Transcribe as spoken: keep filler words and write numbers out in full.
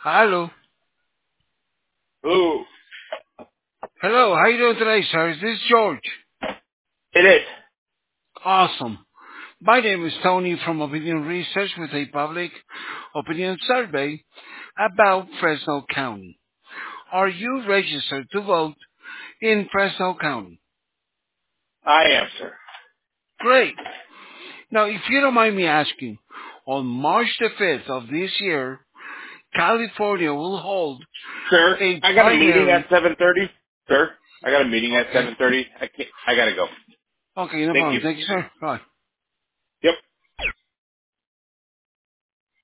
Hello. Ooh, Hello, how you doing today, sir? Is this George? it is. Awesome. My name is Tony from Opinion Research with a public opinion survey about Fresno County. Are you registered to vote in Fresno County? I am, sir. Great. Now, if you don't mind me asking, on March the fifth of this year, California will hold Sir, a I got a meeting primary. at seven thirty. Sir, I got a meeting at Okay. seven thirty. I can't. I gotta go. Okay, no Thank you. problem. Thank you, sir. Bye.